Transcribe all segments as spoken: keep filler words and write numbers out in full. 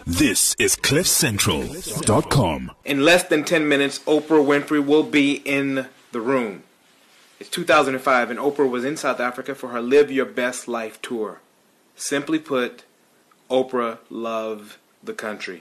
This is cliff central dot com. In less than ten minutes, Oprah Winfrey will be in the room. It's two thousand five, and Oprah was in South Africa for her Live Your Best Life tour. Simply put, Oprah loved the country.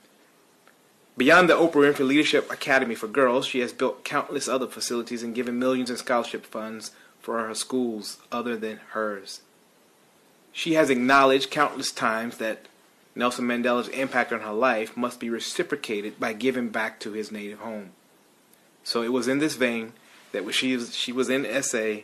Beyond the Oprah Winfrey Leadership Academy for Girls, she has built countless other facilities and given millions in scholarship funds for her schools other than hers. She has acknowledged countless times that Nelson Mandela's impact on her life must be reciprocated by giving back to his native home. So it was in this vein that when she was, she was in S A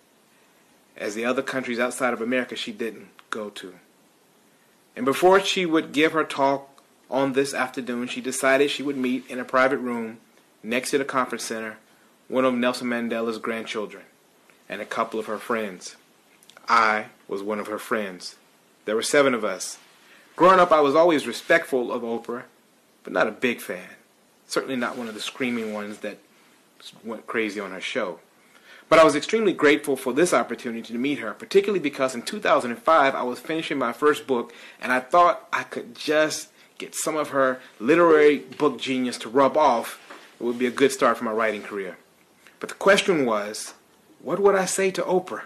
as the other countries outside of America she didn't go to. And before she would give her talk on this afternoon, she decided she would meet in a private room next to the conference center one of Nelson Mandela's grandchildren and a couple of her friends. I was one of her friends. There were seven of us. Growing up, I was always respectful of Oprah, but not a big fan. Certainly not one of the screaming ones that went crazy on her show. But I was extremely grateful for this opportunity to meet her, particularly because in two thousand five, I was finishing my first book, and I thought I could just get some of her literary book genius to rub off. It would be a good start for my writing career. But the question was, what would I say to Oprah?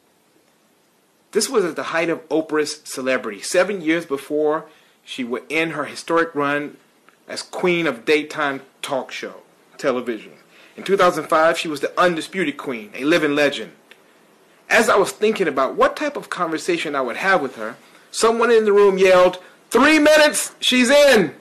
This was at the height of Oprah's celebrity, seven years before she would end her historic run as queen of daytime talk show television. In two thousand five, she was the undisputed queen, a living legend. As I was thinking about what type of conversation I would have with her, someone in the room yelled, "Three minutes, she's in!"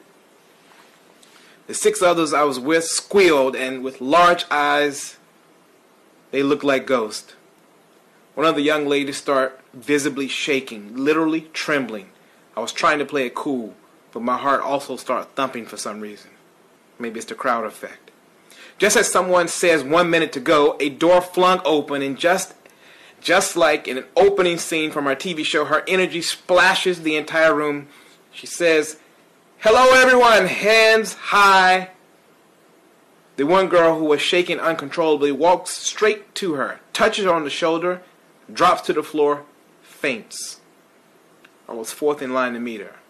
The six others I was with squealed, and with large eyes, they looked like ghosts. One of the young ladies started visibly shaking, literally trembling. I was trying to play it cool, but my heart also started thumping for some reason. Maybe it's the crowd effect. Just as someone says one minute to go, a door flung open, and just, just like in an opening scene from our T V show, her energy splashes the entire room. She says, "Hello everyone, hands high." The one girl who was shaking uncontrollably walks straight to her, touches her on the shoulder, drops to the floor, faints. I was fourth in line to meet her.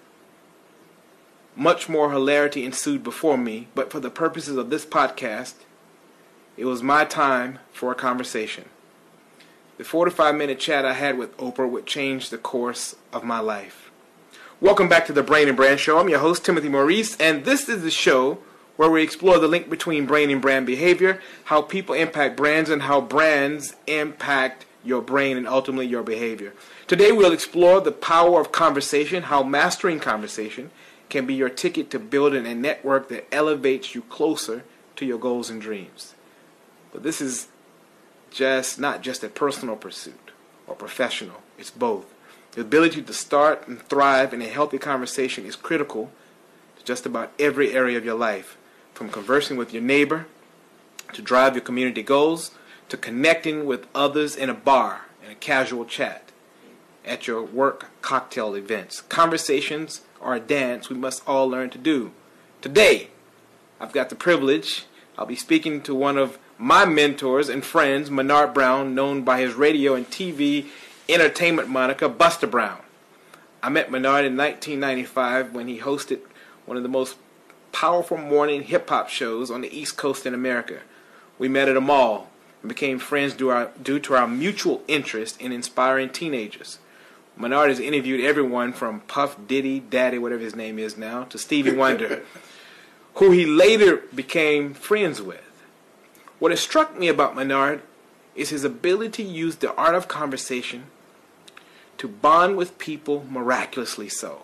Much more hilarity ensued before me, but for the purposes of this podcast, it was my time for a conversation. The forty-five minute chat I had with Oprah would change the course of my life. Welcome back to the Brain and Brand Show. I'm your host, Timothy Maurice, and this is the show where we explore the link between brain and brand behavior, how people impact brands, and how brands impact your brain and ultimately your behavior. Today we'll explore the power of conversation, how mastering conversation can be your ticket to building a network that elevates you closer to your goals and dreams. But this is just not just a personal pursuit or professional, it's both. The ability to start and thrive in a healthy conversation is critical to just about every area of your life, from conversing with your neighbor, to drive your community goals, to connecting with others in a bar, in a casual chat, at your work cocktail events. Conversations are a dance we must all learn to do. Today, I've got the privilege, I'll be speaking to one of my mentors and friends, Menard Brown, known by his radio and T V entertainment moniker, Buster Brown. I met Menard in nineteen ninety-five when he hosted one of the most powerful morning hip-hop shows on the East Coast in America. We met at a mall and became friends due, our, due to our mutual interest in inspiring teenagers. Menard has interviewed everyone from Puff Diddy, Daddy, whatever his name is now, to Stevie Wonder, who he later became friends with. What has struck me about Menard is his ability to use the art of conversation to bond with people miraculously so.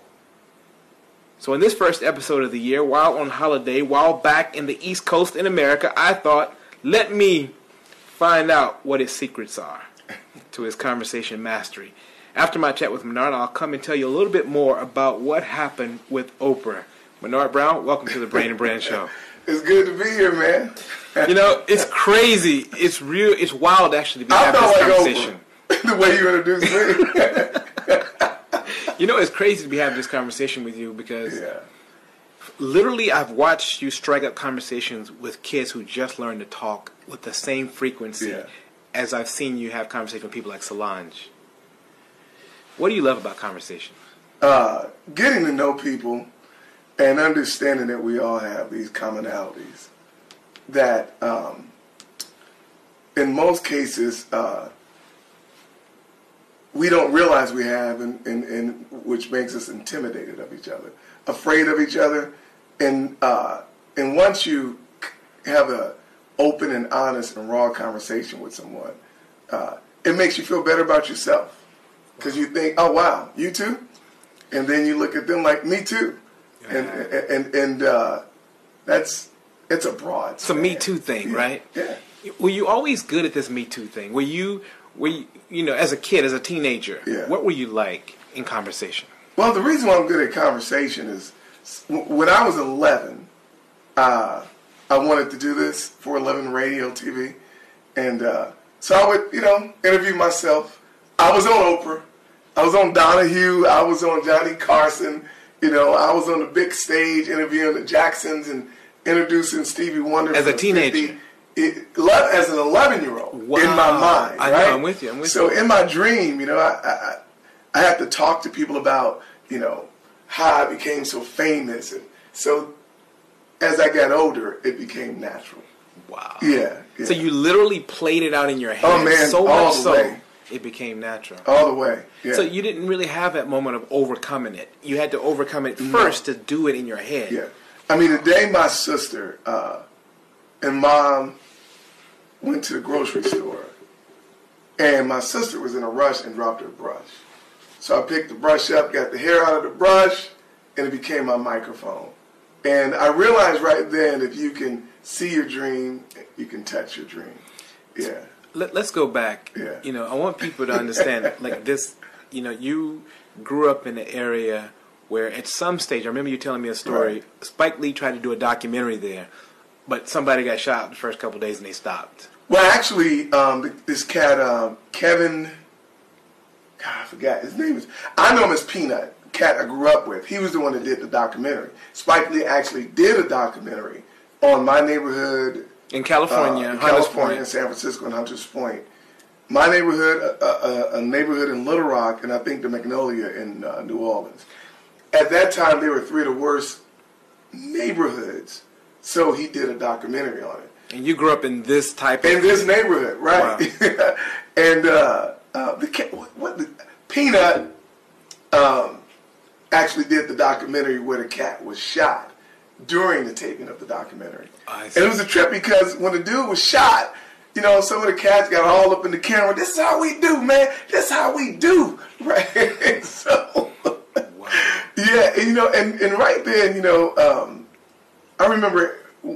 So in this first episode of the year, while on holiday, while back in the East Coast in America, I thought, let me find out what his secrets are to his conversation mastery. After my chat with Menard, I'll come and tell you a little bit more about what happened with Oprah. Menard Brown, welcome to the Brain and Brand Show. It's good to be here, man. You know, it's crazy. It's real. It's wild, actually, to be having this conversation. Oprah, the way you introduced me. You know, it's crazy to be having this conversation with you because Yeah. literally I've watched you strike up conversations with kids who just learned to talk with the same frequency Yeah. as I've seen you have conversations with people like Solange. What do you love about conversation? uh, getting to know people and understanding that we all have these commonalities that um, in most cases uh, we don't realize we have, and, and, and which makes us intimidated of each other, afraid of each other. And uh, and once you have a open and honest and raw conversation with someone, uh, it makes you feel better about yourself, because you think, oh wow, you too, and then you look at them like, me too, yeah. and and and uh, that's it's a broad. It's a Me Too thing, yeah. right? Yeah. Were you always good at this Me Too thing? Were you were you, you know, as a kid, as a teenager, yeah. what were you like in conversation? Well, the reason why I'm good at conversation is when I was eleven, uh, I wanted to do this for eleven radio, T V, and uh, so I would, you know, interview myself. I was on Oprah, I was on Donahue, I was on Johnny Carson, you know, I was on the big stage interviewing the Jacksons and introducing Stevie Wonder. As a teenager? It, as an eleven-year-old, wow. in my mind, I right? know, I'm with you, I'm with so you. in my dream, you know, I, I, I had to talk to people about, you know, how I became so famous. And so as I got older, it became natural. Wow. Yeah. yeah. So you literally played it out in your head. Oh, man, so all much the so way. It became natural. All the way. Yeah. So you didn't really have that moment of overcoming it. You had to overcome it first no. to do it in your head. Yeah. I mean, the day my sister uh, and mom went to the grocery store, and my sister was in a rush and dropped her brush. So I picked the brush up, got the hair out of the brush, and it became my microphone. And I realized right then, if you can see your dream, you can touch your dream. Yeah. Let, let's go back. Yeah. You know, I want people to understand, like this, you know, you grew up in an area where at some stage, I remember you telling me a story, Right. Spike Lee tried to do a documentary there, but somebody got shot the first couple of days and they stopped. Well, actually, um, this cat, um, Kevin, God, I forgot his name is. I know him as Peanut, cat I grew up with. He was the one that did the documentary. Spike Lee actually did a documentary on my neighborhood In California, uh, in Hunters California, Point. in San Francisco, and Hunters Point. My neighborhood, a, a, a neighborhood in Little Rock, and I think the Magnolia in uh, New Orleans. At that time, they were three of the worst neighborhoods. So he did a documentary on it. And you grew up in this type of... In this neighborhood, right? Wow. and uh, uh, the cat, what, what the, Peanut um, actually did the documentary where the cat was shot during the taping of the documentary. I And it was a trip because when the dude was shot, you know, some of the cats got all up in the camera. This is how we do, man. This is how we do, right? so, wow. yeah, and, you know, and, and right then, you know, um, I remember...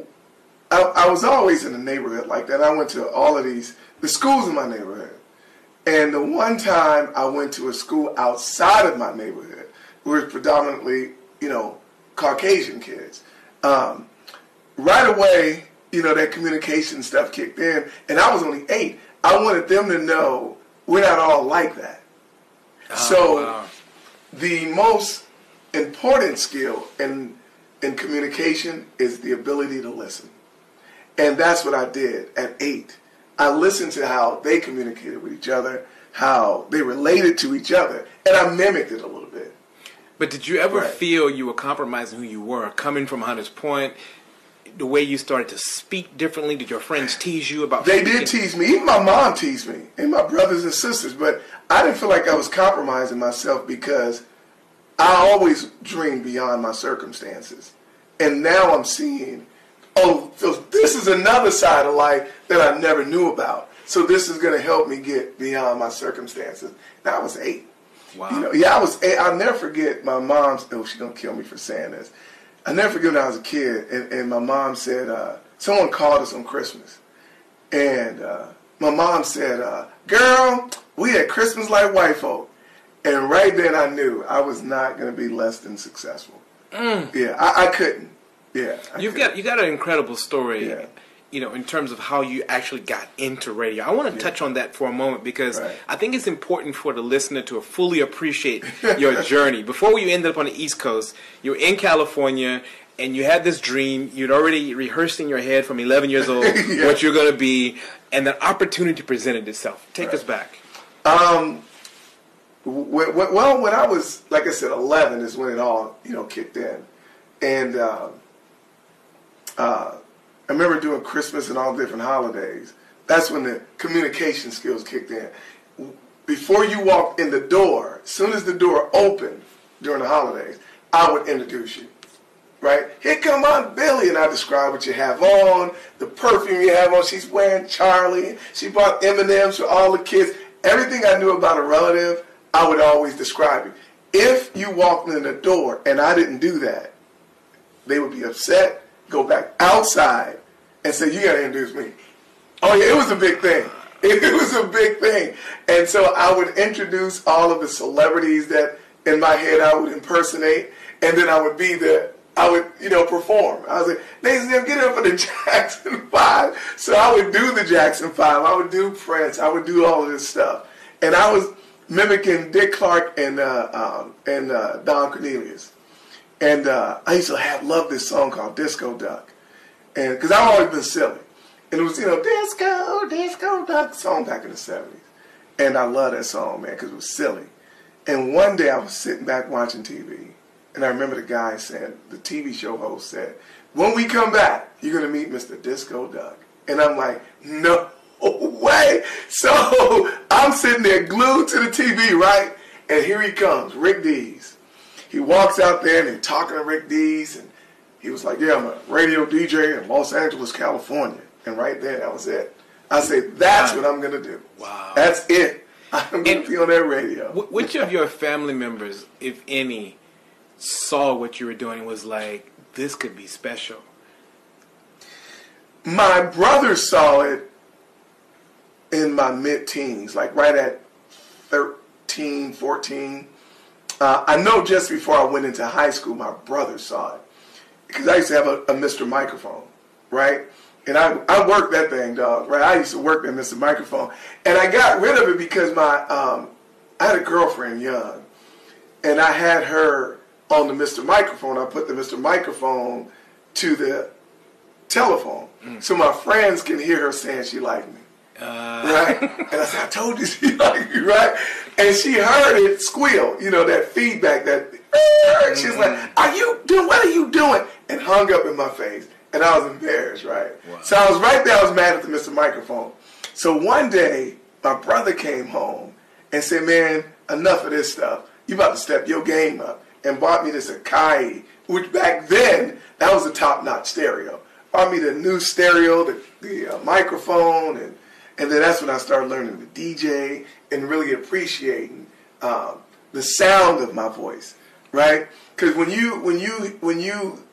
I, I was always in a neighborhood like that. I went to all of these, the schools in my neighborhood. And the one time I went to a school outside of my neighborhood, where it was predominantly, you know, Caucasian kids. Um, right away, you know, that communication stuff kicked in, and I was only eight. I wanted them to know we're not all like that. Oh, so wow. the most important skill in, in communication is the ability to listen. And that's what I did at eight. I listened to how they communicated with each other, how they related to each other, and I mimicked it a little bit. But did you ever Right. feel you were compromising who you were, coming from Hunters Point, the way you started to speak differently? Did your friends tease you about They speaking? did tease me. Even my mom teased me, and my brothers and sisters. But I didn't feel like I was compromising myself because I always dreamed beyond my circumstances. And now I'm seeing... oh, so this is another side of life that I never knew about. So this is going to help me get beyond my circumstances. Now I was eight. Wow. You know, yeah, I was eight. I'll never forget my mom's, oh, she's going to kill me for saying this. I'll never forget when I was a kid, and, and my mom said, uh, someone called us on Christmas. And uh, my mom said, uh, girl, we had Christmas like white folk. And right then I knew I was not going to be less than successful. Mm. Yeah, I, I couldn't. Yeah, I You've couldn't. got you got an incredible story, Yeah. you know, in terms of how you actually got into radio. I want to Yeah. touch on that for a moment because Right. I think it's important for the listener to fully appreciate your journey. Before you ended up on the East Coast, you were in California and you had this dream. You'd already rehearsed in your head from eleven years old Yeah. what you're going to be, and the opportunity presented itself. Take Right. us back. Um, when, when, well, when I was, like I said, eleven is when it all, you know, kicked in. And uh, uh, I remember doing Christmas and all different holidays. That's when the communication skills kicked in. Before you walked in the door, as soon as the door opened during the holidays, I would introduce you. Right? Here come Aunt Billy, and I describe what you have on, the perfume you have on. She's wearing Charlie. She bought M and M's for all the kids. Everything I knew about a relative, I would always describe it. If you walked in the door and I didn't do that, they would be upset, go back outside, and say, you got to introduce me. Oh, yeah, it was a big thing. It, it was a big thing. And so I would introduce all of the celebrities that in my head I would impersonate, and then I would be the, I would, you know, perform. I was like, ladies and gentlemen, get up for the Jackson Five. So I would do the Jackson Five. I would do Prince. I would do all of this stuff. And I was mimicking Dick Clark and uh, um, and uh, Don Cornelius. And uh, I used to have loved this song called Disco Duck, and because I've always been silly, and it was, you know, Disco Disco Duck song back in the seventies, and I love that song, man, because it was silly. And one day I was sitting back watching T V, and I remember the guy saying, the T V show host said, when we come back, you're gonna meet Mister Disco Duck, and I'm like, no way. So I'm sitting there glued to the T V, right? And here he comes, Rick Dees. He walks out there and he's talking to Rick Dees, and he was like, yeah, I'm a radio D J in Los Angeles, California. And right there, that was it. I said, that's wow. what I'm going to do. Wow. That's it. I'm going to be on that radio. Which of your family members, if any, saw what you were doing and was like, this could be special? My brother saw it in my mid-teens, like right at thirteen, fourteen. Uh, I know just before I went into high school, my brother saw it. Because I used to have a, a Mister Microphone, right? And I, I worked that thing, dog, right? I used to work that Mister Microphone. And I got rid of it because my um, I had a girlfriend young. And I had her on the Mister Microphone. I put the Mister Microphone to the telephone. Mm. So my friends can hear her saying she liked me. Uh. Right? And I said, I told you she liked me, right? And she heard it squeal, you know, that feedback, that, mm-hmm. She's like, are you doing, what are you doing? And hung up in my face. And I was embarrassed, right? Wow. So I was right there, I was mad at the Mister Microphone. So one day, my brother came home and said, man, enough of this stuff. You about to step your game up. And bought me this Akai, which back then, that was a top-notch stereo. Bought me the new stereo, the, the uh, microphone, and And then that's when I started learning to D J and really appreciating um, the sound of my voice, right? Because when you, when you, when you,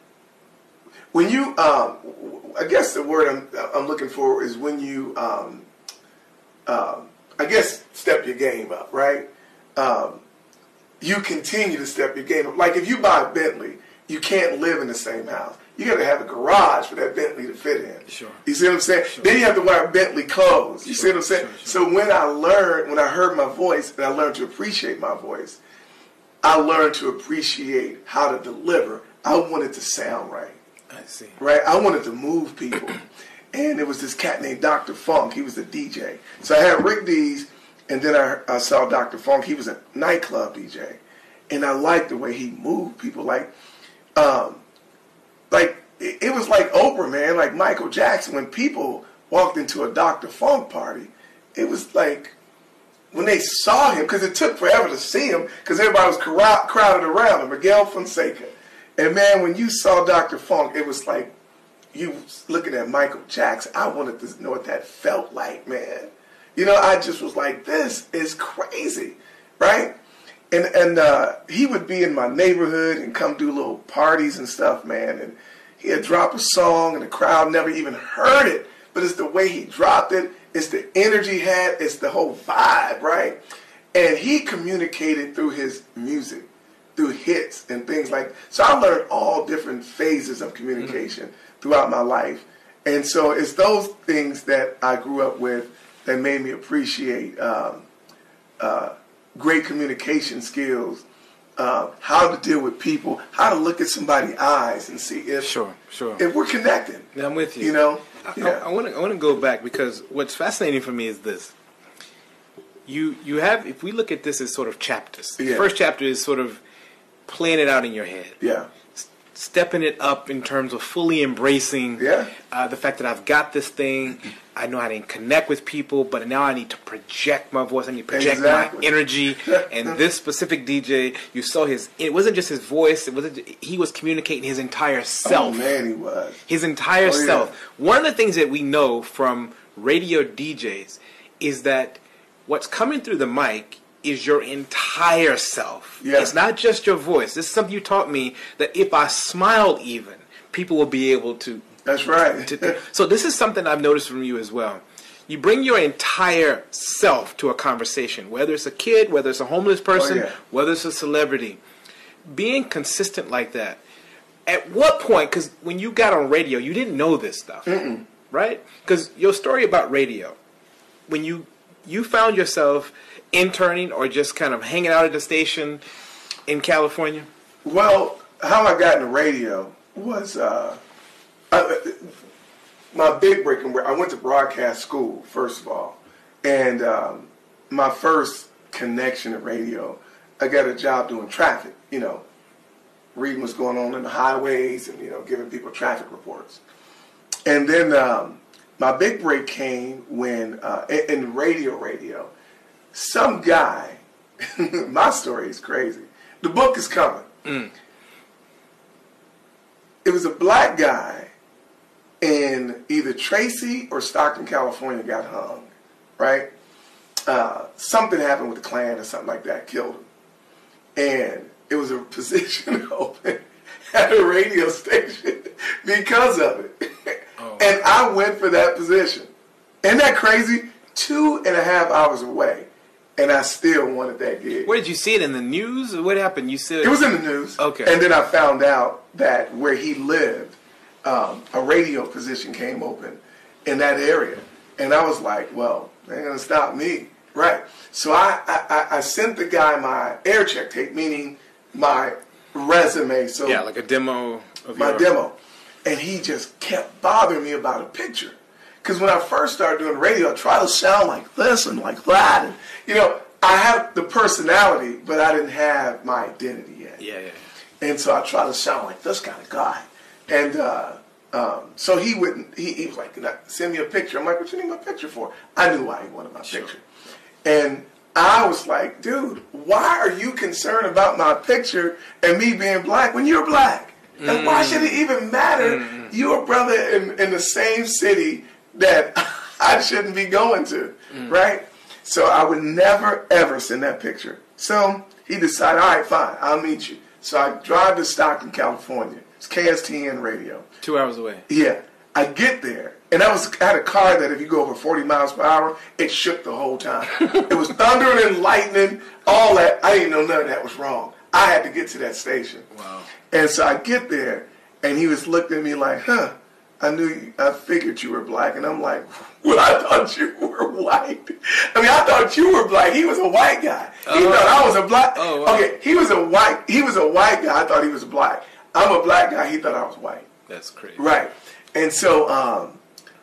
when you, um, I guess the word I'm, I'm looking for is when you, um, um, I guess, step your game up, right? Um, you continue to step your game up. Like if you buy a Bentley, you can't live in the same house. You got to have a garage for that Bentley to fit in. Sure. You see what I'm saying? Sure. Then you have to wear Bentley clothes. You sure. see what I'm saying? Sure, sure. So when I learned, when I heard my voice, and I learned to appreciate my voice, I learned to appreciate how to deliver. I wanted to sound right. I see. Right? I wanted to move people. And there was this cat named Doctor Funk. He was a D J. So I had Rick Dees, and then I, I saw Doctor Funk. He was a nightclub D J. And I liked the way he moved people. Like, um, like it, it was like Oprah, man, like Michael Jackson. When people walked into a Doctor Funk party, it was like when they saw him, because it took forever to see him, because everybody was crowd, crowded around him, Miguel Fonseca. And man, when you saw Doctor Funk, it was like you looking at Michael Jackson. I wanted to know what that felt like, man. You know, I just was like, this is crazy, right? And and uh, he would be in my neighborhood and come do little parties and stuff, man. And he'd drop a song and the crowd never even heard it. But it's the way he dropped it. It's the energy he had. It's the whole vibe, right? And he communicated through his music, through hits and things like that. So I learned all different phases of communication mm-hmm. throughout my life. And so it's those things that I grew up with that made me appreciate um, uh, great communication skills, uh, how to deal with people, how to look at somebody's eyes and see if sure, sure. if we're connected. Yeah, I'm with you. You know, I, yeah. I want to I want to go back because what's fascinating for me is this: you you have, if we look at this as sort of chapters, the Yeah. first chapter is sort of playing it out in your head. Yeah. Stepping it up in terms of fully embracing Yeah. uh, the fact that I've got this thing. I know how to connect with people, but now I need to project my voice. I need to project Exactly. my energy. And this specific D J, you saw his, it wasn't just his voice, it wasn't, he was communicating his entire self. Oh, man, he was. His entire Oh, yeah. self. One of the things that we know from radio D Js is that what's coming through the mic is your entire self. Yeah. It's not just your voice. This is something you taught me, that if I smile even, people will be able to... That's right. to so this is something I've noticed from you as well. You bring your entire self to a conversation, whether it's a kid, whether it's a homeless person, Oh, yeah. whether it's a celebrity. Being consistent like that. At what point, because when you got on radio, you didn't know this stuff, Mm-mm. right? Because your story about radio, when you you found yourself interning or just kind of hanging out at the station in California? Well, how I got into radio was uh, I, my big break. I went to broadcast school, first of all. And um, my first connection to radio, I got a job doing traffic, you know, reading what's going on in the highways and, you know, giving people traffic reports. And then um, my big break came when, uh, in, in radio radio, some guy, my story is crazy. The book is coming. Mm. It was a black guy in either Tracy or Stockton, California, got hung, right? Uh, something happened with the Klan or something like that, killed him. And it was a position open at a radio station because of it. Oh. And I went for that position. Isn't that crazy? Two and a half hours away, and I still wanted that gig. Where did you see it, in the news? Or what happened? You said It was in the news. Okay. And then I found out that where he lived, um, a radio position came open in that area. And I was like, well, they ain't going to stop me. Right. So I, I, I sent the guy my air check tape, meaning my resume. So yeah, like a demo of my your... demo. And he just kept bothering me about a picture. Because when I first started doing radio, I tried to sound like this and like that. And, you know, I have the personality, but I didn't have my identity yet. Yeah, yeah. And so I tried to sound like this kind of guy. And uh, um, so he wouldn't, he, he was like, send me a picture. I'm like, what you need my picture for? I knew why he wanted my Sure. picture. And I was like, dude, why are you concerned about my picture and me being black when you're black? And Mm. why should it even matter? Mm. You're a brother in, in the same city that I shouldn't be going to, Mm. right? So I would never, ever send that picture. So he decided, all right, fine, I'll meet you. So I drive to Stockton, California. It's K S T N radio. Two hours away. Yeah. I get there, and I was I had a car that if you go over forty miles per hour, it shook the whole time. It was thundering and lightning, all that. I didn't know none of that was wrong. I had to get to that station. Wow. And so I get there, and he was looking at me like, huh, I knew, you, I figured you were black. And I'm like, well, I thought you were white. I mean, I thought you were black. He was a white guy. He Oh. thought I was a black. Oh, wow. Okay, he was a white, he was a white guy. I thought he was black. I'm a black guy. He thought I was white. That's crazy. Right. And so, um,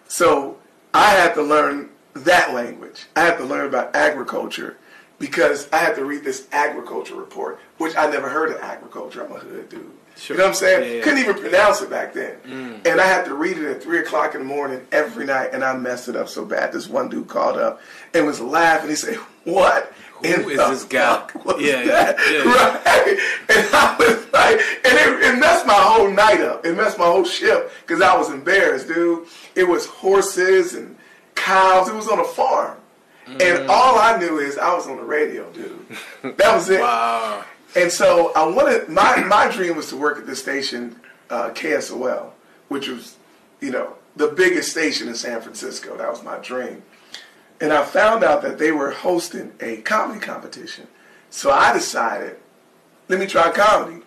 so I had to learn that language. I had to learn about agriculture because I had to read this agriculture report, which I never heard of agriculture. I'm a hood dude. Sure. You know what I'm saying? Yeah, yeah. Couldn't even pronounce it back then. Mm. And I had to read it at three o'clock in the morning every night, and I messed it up so bad. This one dude called up and was laughing. He said, what? Who in is the this guy? fuck was Yeah, yeah, that? yeah, yeah. Right? And I was like, and it, it messed my whole night up. It messed my whole shift because I was embarrassed, dude. It was horses and cows. It was on a farm. Mm. And all I knew is I was on the radio, dude. That was it. Wow. And so I wanted, my, my dream was to work at the station, uh, K S O L, which was, you know, the biggest station in San Francisco. That was my dream. And I found out that they were hosting a comedy competition. So I decided, let me try comedy.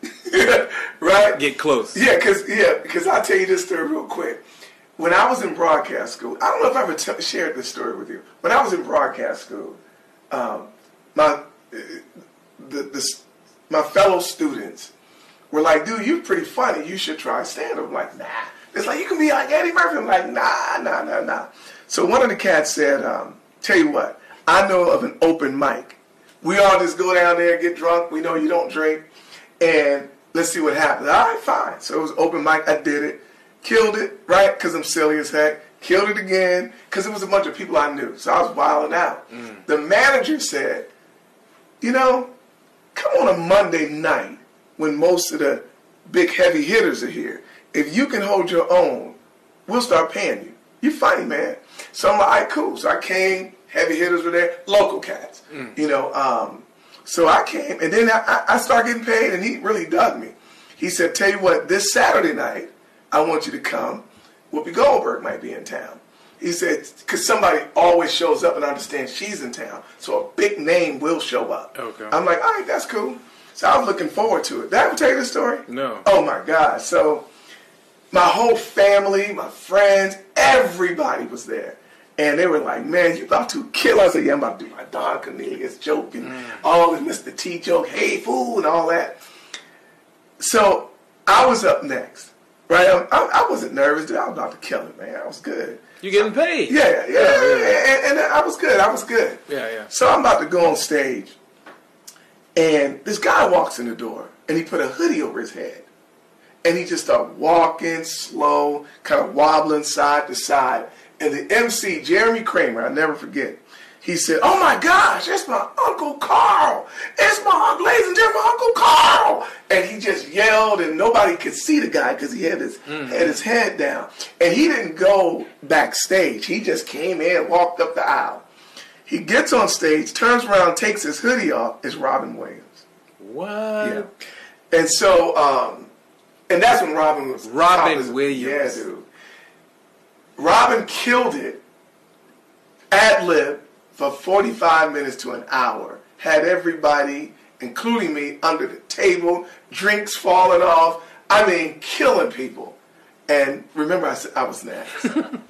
Right? Get close. Yeah, because yeah, because I'll tell you this story real quick. When I was in broadcast school, I don't know if I ever t- shared this story with you. When I was in broadcast school, um, my the, the my fellow students were like, dude, you're pretty funny. You should try stand-up. I'm like, nah. It's like, you can be like Eddie Murphy. I'm like, nah, nah, nah, nah. So one of the cats said, um, tell you what, I know of an open mic. We all just go down there, get drunk. We know you don't drink. And let's see what happens. All right, fine. So it was open mic. I did it. Killed it, right? Because I'm silly as heck. Killed it again because it was a bunch of people I knew. So I was wilding out. Mm. The manager said, you know, come on a Monday night when most of the big heavy hitters are here. If you can hold your own, we'll start paying you. You're funny, man. So I'm like, all right, cool. So I came. Heavy hitters were there. Local cats. Mm. You know, um, so I came. And then I, I started getting paid, and he really dug me. He said, tell you what, this Saturday night, I want you to come. Whoopi Goldberg might be in town. He said, because somebody always shows up and understands she's in town. So a big name will show up. Okay. I'm like, all right, that's cool. So I was looking forward to it. Did I ever tell you this story? No. Oh, my God. So my whole family, my friends, everybody was there. And they were like, man, you about to kill us. I said, yeah, I'm about to do my Don Cornelius joke and mm. all this Mister T joke, hey, fool, and all that. So I was up next. Right, I, I wasn't nervous, dude. I was about to kill it, man. I was good. You getting paid? Yeah, yeah, yeah. yeah. And, and I was good. I was good. Yeah, yeah. So I'm about to go on stage, and this guy walks in the door, and he put a hoodie over his head, and he just started walking slow, kind of wobbling side to side. And the M C, Jeremy Kramer, I'll never forget. He said, oh my gosh, it's my Uncle Carl. It's my Uncle, ladies and gentlemen, Uncle Carl. And he just yelled, and nobody could see the guy because he had his, mm-hmm. had his head down. And he didn't go backstage. He just came in, walked up the aisle. He gets on stage, turns around, takes his hoodie off. It's Robin Williams. What? Yeah. And so, um, and that's when Robin was. Robin was, Williams. Yeah, dude. Robin killed it, ad-lib, for forty-five minutes to an hour. Had everybody, including me, under the table, drinks falling off. I mean, killing people. And remember, I said I was next.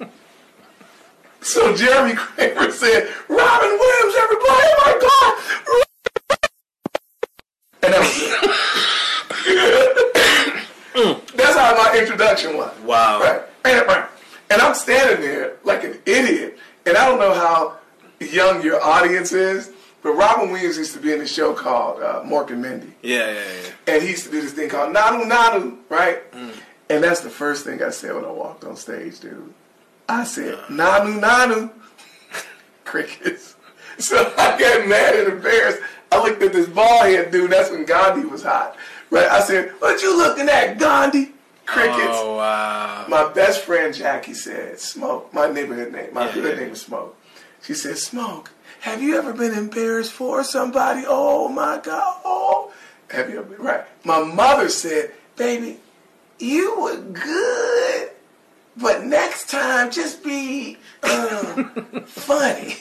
So Jeremy Kramer said, Robin Williams, everybody, oh my God. And that was it. That's how my introduction was. Wow. Right. And I'm standing there like an idiot. And I don't know how young your audience is, but Robin Williams used to be in a show called uh, Mork and Mindy. Yeah, yeah, yeah. And he used to do this thing called Nanu Nanu, right? Mm. And that's the first thing I said when I walked on stage, dude. I said, uh. Nanu Nanu. Crickets. So I got mad and embarrassed. I looked at this bald head dude. That's when Gandhi was hot. Right? I said, what you looking at, Gandhi? Crickets. Oh, wow. My best friend Jackie said, Smoke. My neighborhood name. My yeah, hood yeah. name is Smoke. She said, Smoke, have you ever been embarrassed for somebody? Oh, my God. Oh. Have you ever been? Right. My mother said, baby, you were good, but next time just be um, funny.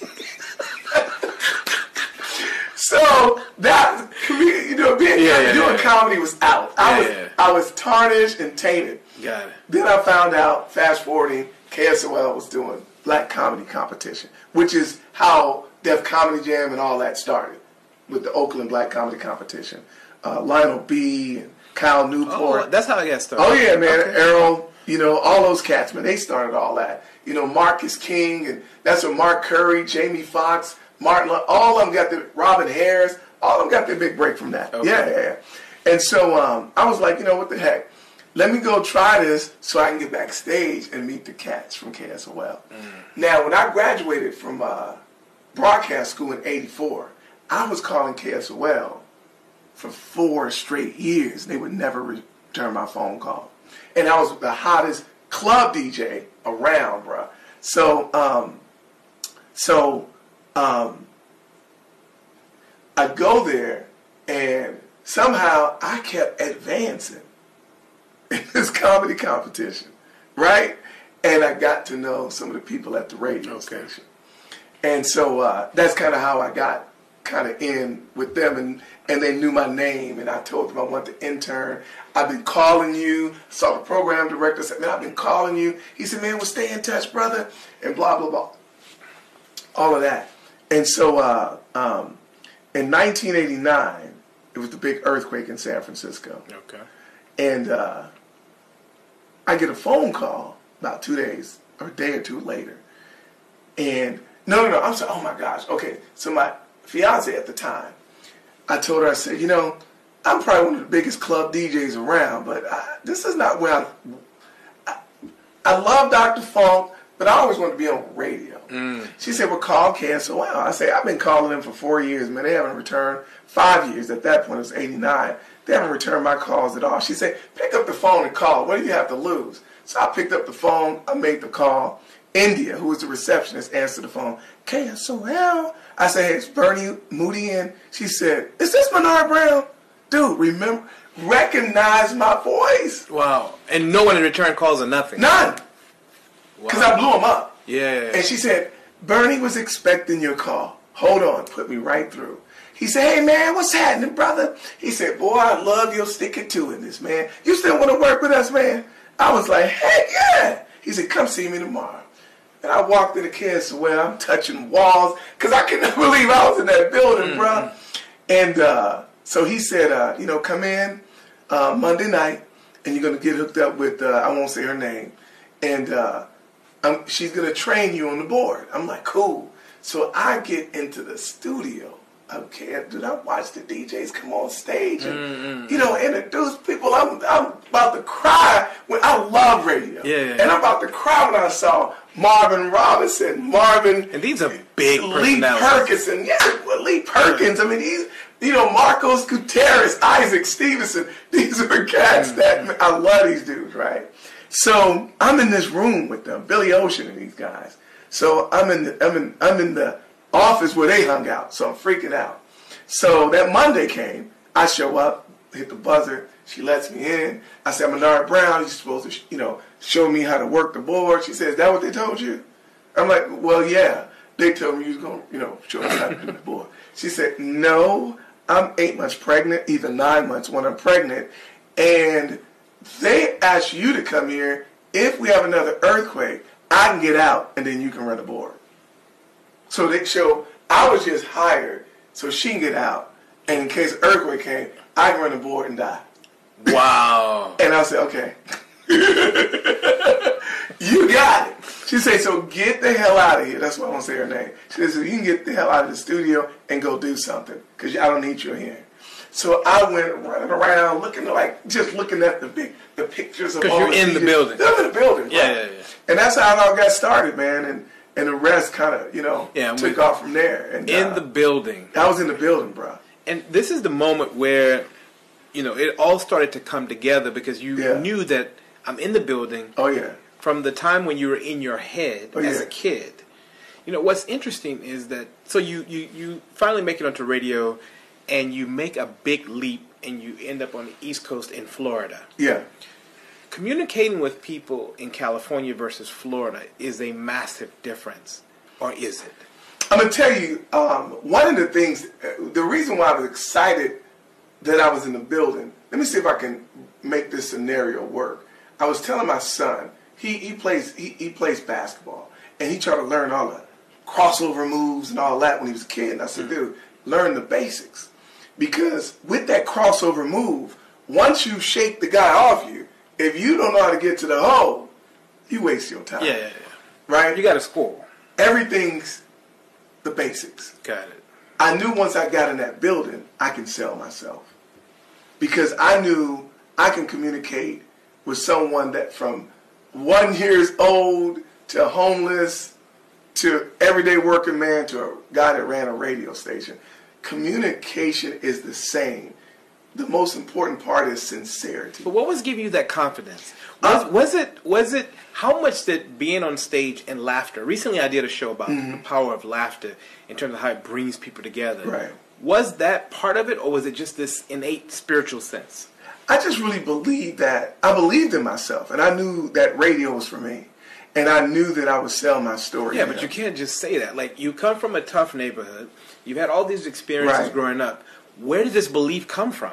So that, you know, being yeah, yeah, doing yeah. comedy was out. I yeah, was yeah. I was tarnished and tainted. Got it. Then I found out, fast forwarding, K S O L was doing Black Comedy Competition, which is how Def Comedy Jam and all that started, with the Oakland Black Comedy Competition. Uh, Lionel B. and Kyle Newport. Oh, that's how I got started. Oh yeah, man. Okay. Errol, you know, all those cats, man, they started all that. You know, Marcus King, and that's when Mark Curry, Jamie Foxx, Martin, all of them got the, Robin Harris, all of them got their big break from that. Okay. Yeah, yeah, yeah. And so um, I was like, you know, what the heck? Let me go try this so I can get backstage and meet the cats from K S O L. Mm. Now, when I graduated from uh, broadcast school in eighty-four, I was calling K S O L for four straight years. They would never return my phone call. And I was the hottest club D J around, bruh. So, um, so, um, I go there, and somehow I kept advancing in this comedy competition, right? And I got to know some of the people at the radio okay. station. And so uh, that's kind of how I got kind of in with them, and, and they knew my name, and I told them I want to intern. I've been calling you. Saw the program director, said, man, I've been calling you. He said, man, we'll stay in touch, brother, and blah, blah, blah. All of that. And so uh, um, in nineteen eighty-nine, it was the big earthquake in San Francisco. Okay. And uh, I get a phone call about two days or a day or two later. And No, no, no. I'm sorry. Oh my gosh. Okay. So my fiance at the time, I told her, I said, you know, I'm probably one of the biggest club D Js around, but I, this is not where I, I, I love Doctor Funk, but I always want to be on radio. Mm. She said, well, call K S O L. I said, I've been calling them for four years, man. They haven't returned. Five years. At that point, it was eighty-nine. They haven't returned my calls at all. She said, pick up the phone and call. What do you have to lose? So I picked up the phone. I made the call. India, who was the receptionist, answered the phone. K S O L. I said, hey, it's Bernie Moody in. She said, is this Bernard Brown? Dude, remember, recognize my voice. Wow. And no one in return calls or nothing? None. Because wow. I blew him up. Yeah. And she said, Bernie was expecting your call. Hold on. Put me right through. He said, hey, man, what's happening, brother? He said, boy, I love your sticking to it this, man. You still want to work with us, man? I was like, heck yeah. He said, come see me tomorrow. And I walked into K S O L. I'm touching walls because I couldn't believe I was in that building, mm-hmm. bro. And uh, so he said, uh, you know, come in uh, Monday night, and you're going to get hooked up with, uh, I won't say her name, and uh, I'm, she's going to train you on the board. I'm like, cool. So I get into the studio. Okay, dude, I watch the D Js come on stage and, mm-hmm. you know, introduce people. I'm, I'm about to cry. When I love radio. Yeah, yeah. And I'm about to cry when I saw Marvin Robinson, Marvin. And these are big Lee personalities. Perkins. Yeah, well, Lee Perkins. I mean, he's, you know, Marcos Gutierrez, Isaac Stevenson. These are cats mm-hmm. that, I love these dudes, right? So I'm in this room with them, Billy Ocean and these guys. So I'm in the, I'm in, I'm in the office where they hung out, so I'm freaking out. So that Monday came, I show up, hit the buzzer, she lets me in. I said, Bernard Brown, you're supposed to, you know, show me how to work the board. She said, is that what they told you? I'm like, well, yeah. They told me you was going to, you know, show me how to do the board. She said, no, I'm eight months pregnant, either nine months when I'm pregnant, and they asked you to come here. If we have another earthquake, I can get out, and then you can run the board. So they show I was just hired so she can get out, and in case an earthquake came, I can run the board and die. Wow. And I said, okay. You got it. She said, so get the hell out of here. That's why I won't say her name. She said, so you can get the hell out of the studio and go do something because I don't need you here. So I went running around looking like, just looking at the big, the pictures of all the Because you're in the building. I'm in the building. Yeah, right? yeah, yeah. And that's how it all got started, man. And And the rest kind of, you know, yeah, took we, off from there. And, in uh, the building. I was in the building, bro. And this is the moment where, you know, it all started to come together because you yeah. knew that I'm in the building. Oh, yeah. From the time when you were in your head oh, as yeah. a kid. You know, what's interesting is that, so you, you, you finally make it onto radio and you make a big leap and you end up on the East Coast in Florida. Yeah. Communicating with people in California versus Florida is a massive difference, or is it? I'm going to tell you, um, one of the things, the reason why I was excited that I was in the building, let me see if I can make this scenario work. I was telling my son, he, he plays he, he plays basketball, and he tried to learn all the crossover moves and all that when he was a kid. And I said, dude, learn the basics. Because with that crossover move, once you shake the guy off you, if you don't know how to get to the hole, you waste your time. Yeah, yeah, yeah. Right? You got to score. Everything's the basics. Got it. I knew once I got in that building, I can sell myself. Because I knew I can communicate with someone that from one years old to homeless to everyday working man to a guy that ran a radio station. Communication is the same. The most important part is sincerity. But what was giving you that confidence? Was, uh, was it, was it, how much did being on stage and laughter, recently I did a show about mm-hmm. the power of laughter in terms of how it brings people together. Right. Was that part of it, or was it just this innate spiritual sense? I just really believed that, I believed in myself, and I knew that radio was for me. And I knew that I would sell my story. Yeah, but you can't just say that. Like, you come from a tough neighborhood, you've had all these experiences right. growing up. Where did this belief come from?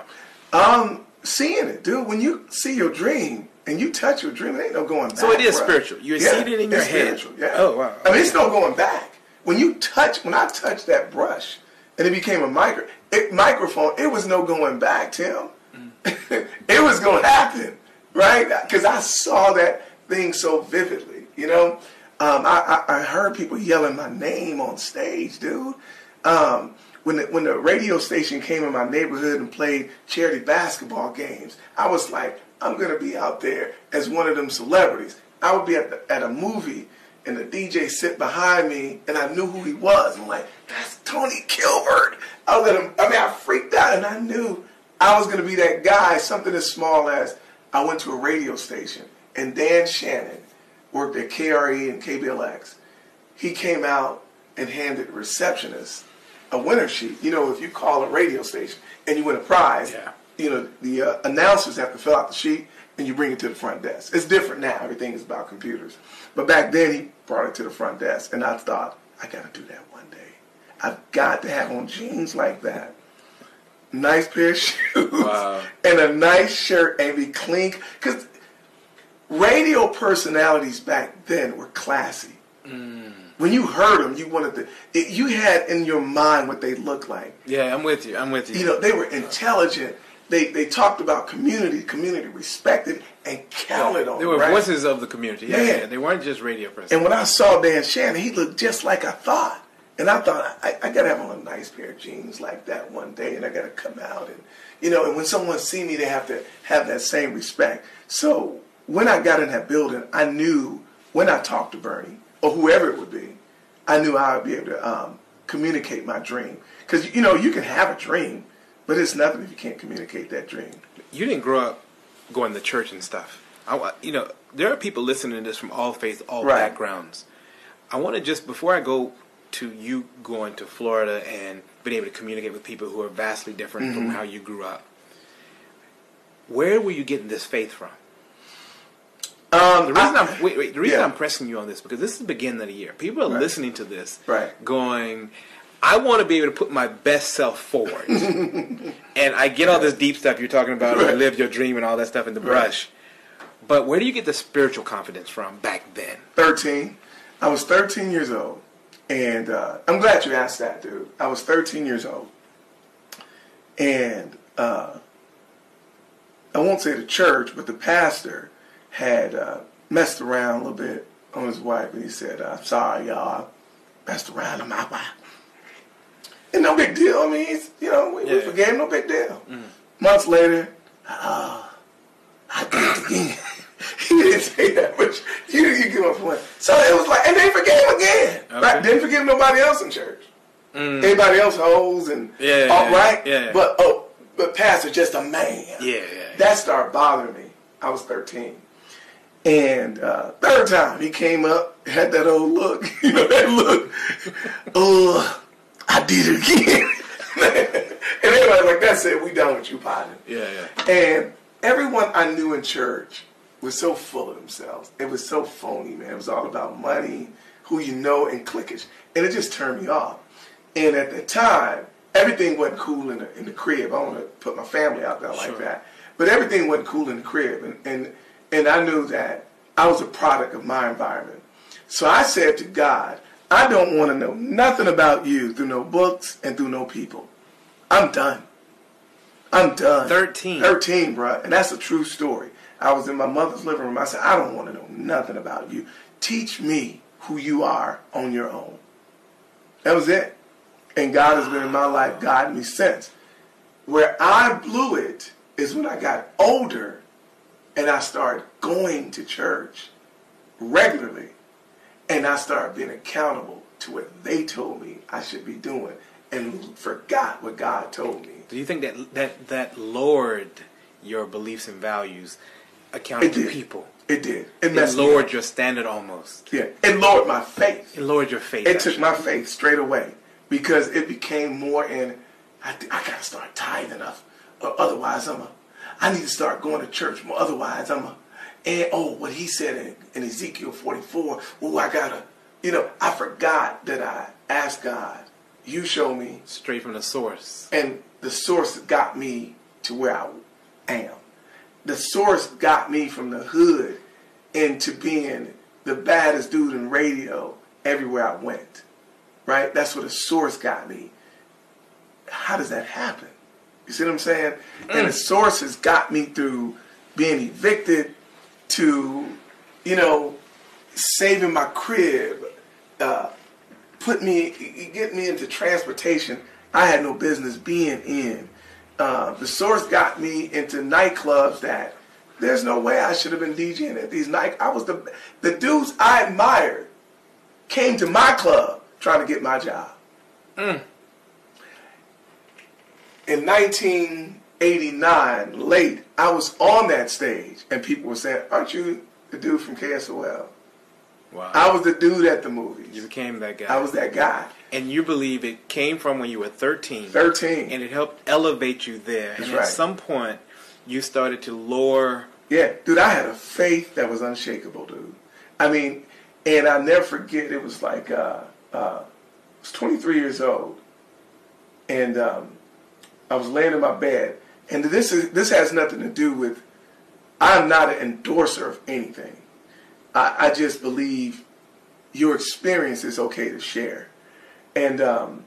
Um, seeing it, dude. When you see your dream and you touch your dream, it ain't no going back. So it is bro. spiritual. You're yeah, seeing it in your head. Spiritual, yeah. Oh, wow. I mean, it's no going back. When you touch, when I touched that brush and it became a micro, it, microphone, it was no going back, Tim. Mm. It was going to happen, right? Because I saw that thing so vividly, you know. Um, I, I, I heard people yelling my name on stage, dude. Um, when the, when the radio station came in my neighborhood and played charity basketball games, I was like, I'm going to be out there as one of them celebrities. I would be at, the, at a movie, and the D J sit behind me, and I knew who he was. I'm like, that's Tony Gilbert. I was gonna, I mean, I freaked out, and I knew I was going to be that guy, something as small as I went to a radio station, and Dan Shannon worked at K R E and K B L X. He came out and handed the receptionist a winner sheet. You know, if you call a radio station and you win a prize, Yeah. you know, the uh, announcers have to fill out the sheet and you bring it to the front desk. It's different now. Everything is about computers. But back then, he brought it to the front desk, and I thought, I got to do that one day. I've got to have on jeans like that, nice pair of shoes, Wow. and a nice shirt, and be clean. Because radio personalities back then were classy. Mm. When you heard them, you wanted to. It, you had in your mind what they looked like. Yeah, I'm with you. I'm with you. You know, they were intelligent. They they talked about community. Community respected and counted on. They were right? voices of the community. Yeah, Man. yeah, they weren't just radio personalities. And when I saw Dan Shannon, he looked just like I thought. And I thought, I, I got to have on a nice pair of jeans like that one day, and I got to come out. And, you know, and when someone see me, they have to have that same respect. So when I got in that building, I knew when I talked to Bernie, or whoever it would be, I knew I would be able to um, communicate my dream. Because, you know, you can have a dream, but it's nothing if you can't communicate that dream. You didn't grow up going to church and stuff. I, you know, there are people listening to this from all faiths, all Right. backgrounds. I want to just, before I go to you going to Florida and being able to communicate with people who are vastly different Mm-hmm. from how you grew up, where were you getting this faith from? Um, The reason, I, I, am wait, wait, the reason yeah. I'm pressing you on this, because this is the beginning of the year. People are Right. listening to this Right. going, I want to be able to put my best self forward. And I get all this deep stuff you're talking about, Right. live your dream and all that stuff in the brush. But where do you get the spiritual confidence from back then? thirteen. I was thirteen years old. And uh, I'm glad you asked that, dude. I was thirteen years old. And uh, I won't say the church, but the pastor had uh, messed around a little bit on his wife. And he said, I'm sorry, y'all. I messed around on my wife. And no big deal. I mean, he's, you know, we, we Yeah. forgave him, no big deal. Mm. Months later, uh, I did it again. He didn't say that, but you, you get my point. So it was like, and they forgave him again. Okay. Right? Didn't forgive nobody else in church. Mm. Everybody else hoes and Yeah, all right. yeah. But oh, but pastor just a man. Yeah, yeah. That started bothering me. I was thirteen. And uh, third time he came up, had that old look, you know, that look. Oh, I did it again. And everybody like, that's it, we done with you, partner. Yeah, yeah. And everyone I knew in church was so full of themselves. It was so phony, man. It was all about money, who you know, and cliquish. And it just turned me off. And at the time, everything wasn't cool in the, in the crib. I don't want to put my family out there like Sure. that. But everything wasn't cool in the crib. And, and, and I knew that I was a product of my environment. So I said to God, I don't want to know nothing about you through no books and through no people. I'm done. I'm done. thirteen. thirteen, bro. And that's a true story. I was in my mother's living room. I said, I don't want to know nothing about you. Teach me who you are on your own. That was it. And God has been in my life, guiding me since. Where I blew it is when I got older and I started going to church regularly. And I started being accountable to what they told me I should be doing and forgot what God told me. Do you think that that, that lowered your beliefs and values accounting It to did. people? It did. It It messed me lowered up. your standard almost. Yeah, it lowered my faith. It lowered your faith. It took actually. my faith straight away because it became more in, I, th- I gotta start tithing up, or otherwise I'm a, I need to start going to church more, otherwise I'm a, and oh, what he said in, in Ezekiel forty-four, oh, I gotta, you know, I forgot that I asked God, you show me, straight from the source. and the source got me to where I am. The source got me from the hood into being the baddest dude in radio everywhere I went. Right? That's where the source got me. How does that happen? You see what I'm saying? Mm. And the source has got me through being evicted to, you know, saving my crib, uh, put me, get me into transportation I had no business being in. Uh, the source got me into nightclubs that there's no way I should have been DJing at these night. I was the the dudes I admired came to my club trying to get my job. Mm. In nineteen eighty-nine, late, I was on that stage, and people were saying, "Aren't you the dude from K S O L?" Wow. I was the dude at the movies. You became that guy. I was that guy. And you believe it came from when you were thirteen. thirteen. And it helped elevate you there. That's and right. At some point, you started to lure. Yeah, dude, I had a faith that was unshakable, dude. I mean, and I'll never forget, it was like, uh, uh, I was twenty-three years old, and um, I was laying in my bed, and this is this has nothing to do with, I'm not an endorser of anything. I, I just believe your experience is okay to share. And um,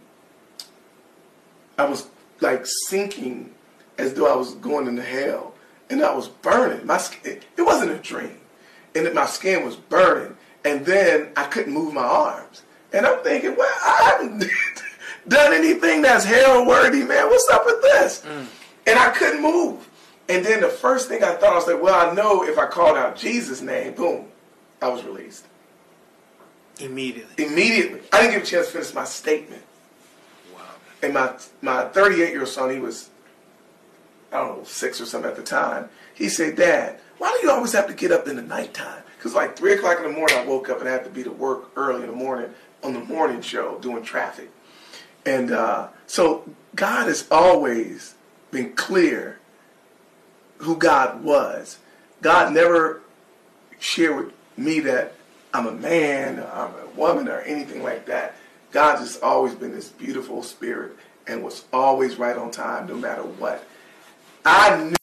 I was like sinking as though I was going into hell, and I was burning. My skin, it wasn't a dream, and my skin was burning. And then I couldn't move my arms, and I'm thinking, well, I haven't done anything that's hell worthy, man. What's up with this? Mm. And I couldn't move. And then the first thing I thought, I was like, well, I know if I called out Jesus' name, boom, I was released. Immediately. Immediately. I didn't get a chance to finish my statement. Wow. And my my thirty-eight-year-old son, he was, I don't know, six or something at the time. He said, Dad, why do you always have to get up in the nighttime? Because like three o'clock in the morning, I woke up and I had to be to work early in the morning on the morning show doing traffic. And uh, so God has always been clear who God was. God never shared with me that I'm a man, or I'm a woman, or anything like that. God has always been this beautiful spirit and was always right on time no matter what. I knew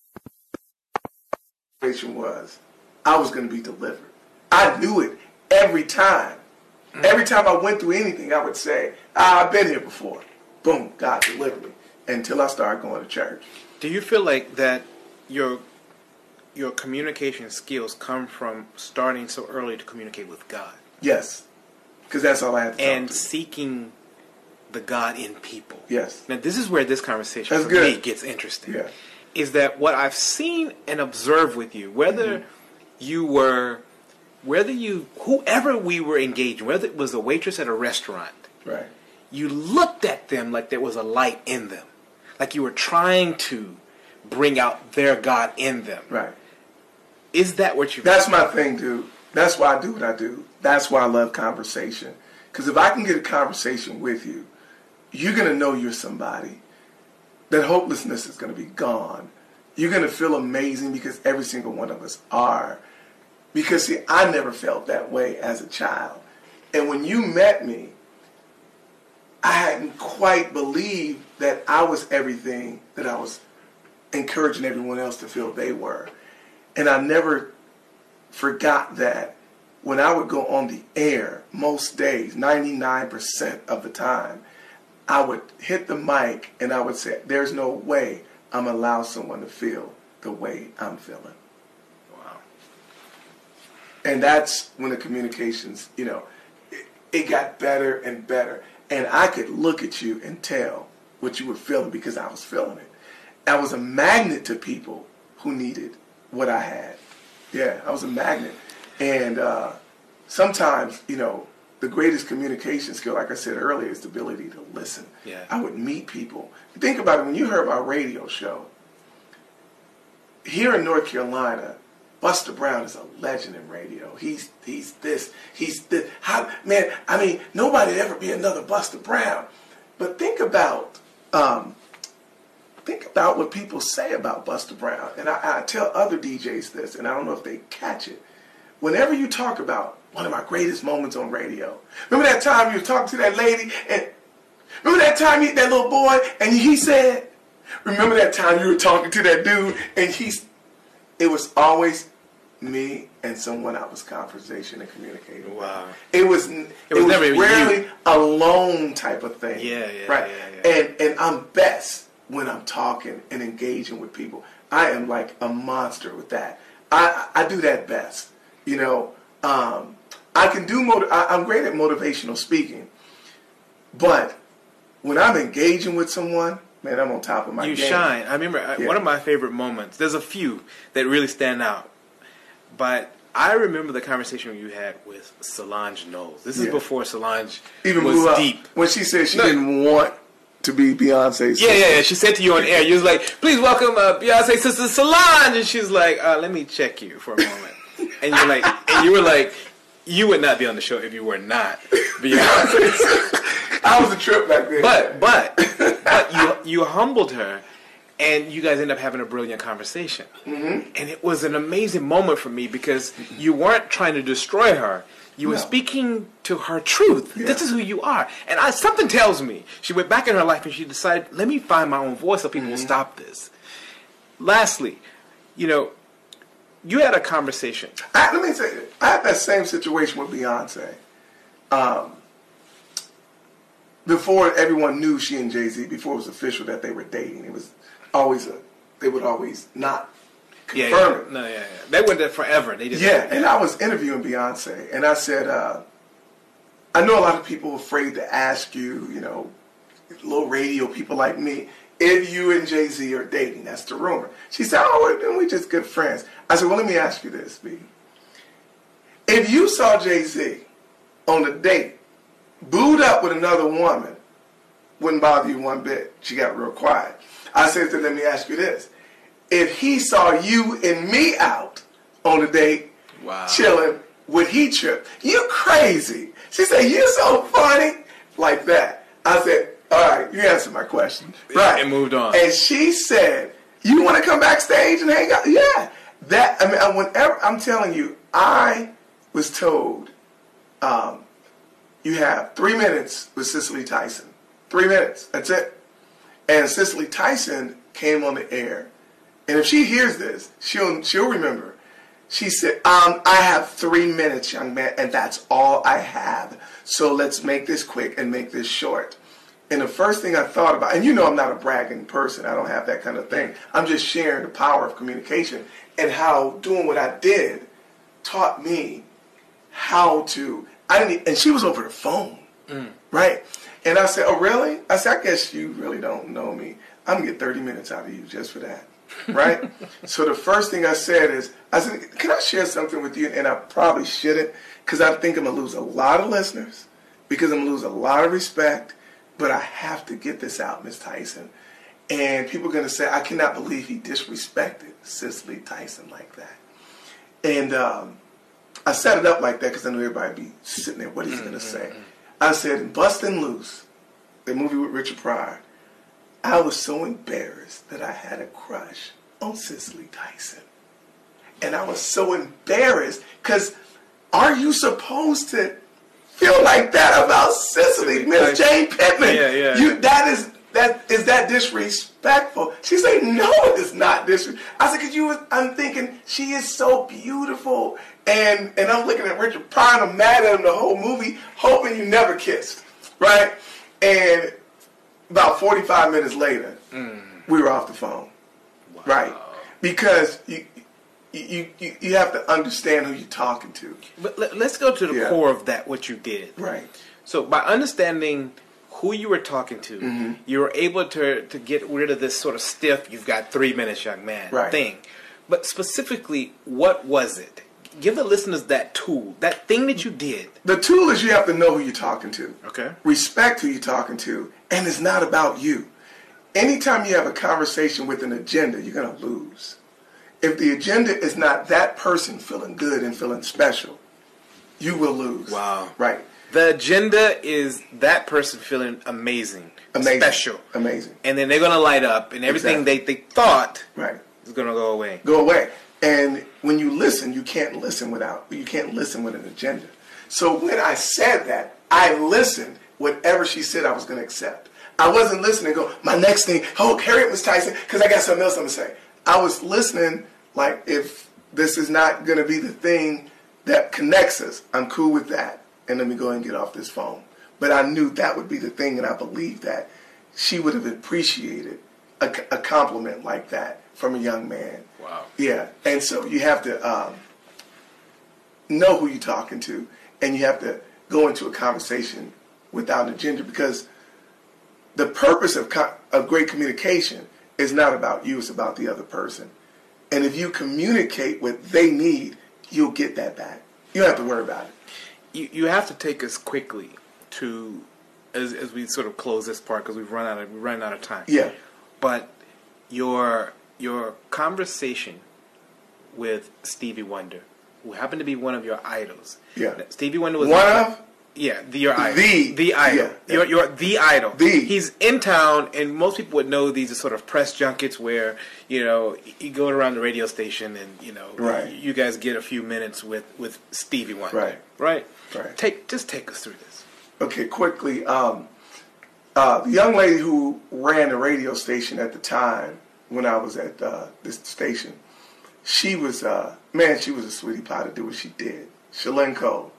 what the situation was. I was going to be delivered. I knew it every time. Every time I went through anything, I would say, ah, I've been here before. Boom, God delivered me. Until I started going to church. Do you feel like that your your communication skills come from starting so early to communicate with God? Yes. Because that's all I had to And talk to. seeking the God in people. Yes. Now, this is where this conversation That's for good. me gets interesting. Yeah. Is that what I've seen and observed with you, whether mm-hmm. you were, whether you, whoever we were engaging, whether it was a waitress at a restaurant, right? You looked at them like there was a light in them. Like you were trying to bring out their God in them. Right. Is that what you... That's my thing, dude. That's why I do what I do. That's why I love conversation. Because if I can get a conversation with you, you're going to know you're somebody. That hopelessness is going to be gone. You're going to feel amazing because every single one of us are. Because, see, I never felt that way as a child. And when you met me, I hadn't quite believed that I was everything that I was encouraging everyone else to feel they were. And I never forgot that when I would go on the air most days, ninety-nine percent of the time, I would hit the mic and I would say, there's no way I'm going to allow someone to feel the way I'm feeling. Wow. And that's when the communications, you know, it, it got better and better. And I could look at you and tell what you were feeling because I was feeling it. I was a magnet to people who needed what I had. Yeah, I was a magnet. And uh, sometimes, you know, the greatest communication skill, like I said earlier, is the ability to listen. Yeah. I would meet people. Think about it. When you heard my radio show, here in North Carolina, Buster Brown is a legend in radio. He's he's this, he's this. How, man, I mean, nobody would ever be another Buster Brown. But think about, um, think about what people say about Buster Brown. And I, I tell other D Js this, and I don't know if they catch it. Whenever you talk about one of my greatest moments on radio, remember that time you were talking to that lady, and remember that time you, that little boy, and he said, remember that time you were talking to that dude, and he's, it was always me and someone I was conversation and communicating. Wow. It was it, it was, was never rarely you. a lone type of thing. Yeah, yeah, right. Yeah, yeah. And and I'm best when I'm talking and engaging with people. I am like a monster with that. I I do that best. You know, um, I can do, motiv- I, I'm great at motivational speaking. But when I'm engaging with someone, man, I'm on top of my you game. You shine. I remember uh, yeah. one of my favorite moments. There's a few that really stand out. But I remember the conversation you had with Solange Knowles. This is yeah. before Solange Even was blew up. deep. When she said she no. didn't want to be Beyonce's sister. Yeah, yeah, yeah. She said to you on air, you was like, please welcome uh, Beyonce's sister Solange. And she was like, uh, let me check you for a moment. And you're like, and you were like, you would not be on the show if you were not Beyonce. I was a trip back then. But, but, but you, you humbled her. And you guys end up having a brilliant conversation. Mm-hmm. And it was an amazing moment for me because you weren't trying to destroy her. You were no. speaking to her truth. Yeah. This is who you are. And I, something tells me she went back in her life and she decided, let me find my own voice so people mm-hmm. will stop this. Lastly, you know, you had a conversation. I, let me say, I had that same situation with Beyonce. Um, before everyone knew she and Jay-Z, before it was official that they were dating, it was always a, they would always not confirm yeah, yeah. it. No, yeah, yeah. They went there forever. They did. Yeah, and I was interviewing Beyonce, and I said, uh, I know a lot of people are afraid to ask you, you know, little radio people like me, if you and Jay-Z are dating. That's the rumor. She said, oh, then we just good friends. I said, well, let me ask you this, B. If you saw Jay-Z on a date, booed up with another woman, wouldn't bother you one bit. She got real quiet. I said, then let me ask you this. If he saw you and me out on a date, wow. chilling, would he trip? You crazy. She said, you're so funny. Like that. I said, all right, you answered my question. Right. And moved on. And she said, you want to come backstage and hang out? Yeah. That, I mean, I, whenever, I'm telling you, I was told, um, you have three minutes with Cicely Tyson. Three minutes. That's it. And Cicely Tyson came on the air. And if she hears this, she'll she'll remember. She said, um, I have three minutes, young man, and that's all I have. So let's make this quick and make this short. And the first thing I thought about, and you know I'm not a bragging person. I don't have that kind of thing. I'm just sharing the power of communication and how doing what I did taught me how to, I didn't, and she was over the phone, mm. right? And I said, oh, really? I said, I guess you really don't know me. I'm going to get thirty minutes out of you just for that, right? So the first thing I said is, I said, can I share something with you? And I probably shouldn't, because I think I'm going to lose a lot of listeners, because I'm going to lose a lot of respect, but I have to get this out, Miss Tyson. And people are going to say, I cannot believe he disrespected Cicely Tyson like that. And um, I set it up like that because I knew everybody would be sitting there, what he's going to say. I said, Bustin' Loose, the movie with Richard Pryor, I was so embarrassed that I had a crush on Cicely Tyson. And I was so embarrassed because are you supposed to feel like that about Cicely, Miss Jane Pittman? Yeah, yeah. You, that is, that, is that disrespectful? She said, no, it is not disrespectful. I said, because you was, I'm thinking, she is so beautiful. And and I'm looking at Richard Pryor, and I'm mad at him the whole movie, hoping you never kissed, right? And about forty-five minutes later, mm. we were off the phone, wow. right? Because you, you you you have to understand who you're talking to. But let, let's go to the yeah. core of that, what you did. Right. So by understanding who you were talking to, mm-hmm. you were able to to get rid of this sort of stiff, you've got three minutes, young man, right. thing. But specifically, what was it? Give the listeners that tool, that thing that you did. The tool is you have to know who you're talking to. Okay. Respect who you're talking to, and it's not about you. Anytime you have a conversation with an agenda, you're going to lose. If the agenda is not that person feeling good and feeling special, you will lose. Wow. Right. The agenda is that person feeling amazing, amazing. special. Amazing. And then they're going to light up, and everything exactly. they, they thought right. is going to go away. Go away. And when you listen, you can't listen without, you can't listen with an agenda. So when I said that, I listened whatever she said I was going to accept. I wasn't listening and go, my next thing, oh, Harriet Miss Tyson, because I got something else I'm going to say. I was listening like, if this is not going to be the thing that connects us, I'm cool with that. And let me go and get off this phone. But I knew that would be the thing, and I believed that she would have appreciated a, a compliment like that from a young man. Wow. Yeah. And so you have to um, know who you're talking to, and you have to go into a conversation without an agenda, because the purpose of co- of great communication is not about you, it's about the other person. And if you communicate what they need, you'll get that back. You don't have to worry about it. You you have to take us quickly to as as we sort of close this part, because we've run out of we're running out of time. Yeah. But your your conversation with Stevie Wonder, who happened to be one of your idols. Yeah. Stevie Wonder was one the, of yeah the your idol the the idol. Yeah, yeah. You're you're the idol. The he's in town, and most people would know these are sort of press junkets where you know you go around the radio station and you know right. you guys get a few minutes with with Stevie Wonder. Right. Right. Right. Take just take us through this. Okay, quickly. Um, uh, the young lady who ran the radio station at the time when I was at uh, this station, she was, uh, man, she was a sweetie pie to do what she did. Shalyn Cole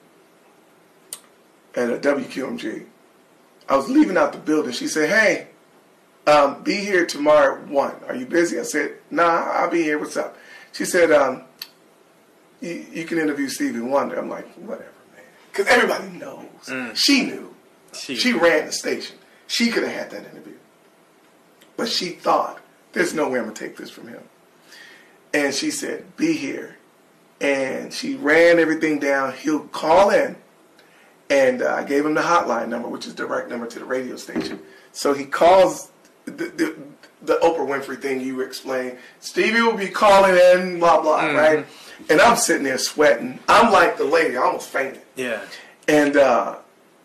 at a W Q M G. I was leaving out the building. She said, hey, um, be here tomorrow at one. Are you busy? I said, nah, I'll be here. What's up? She said, um, you, you can interview Stevie Wonder. I'm like, whatever. Because everybody knows. Mm. She knew. She, she ran the station. She could have had that interview. But she thought, there's no way I'm going to take this from him. And she said, be here. And she ran everything down. He'll call in. And uh, I gave him the hotline number, which is direct number to the radio station. So he calls the, the, the Oprah Winfrey thing you explained. Stevie will be calling in, blah, blah, mm-hmm. right? And I'm sitting there sweating. I'm like the lady. I almost fainted. Yeah. And uh,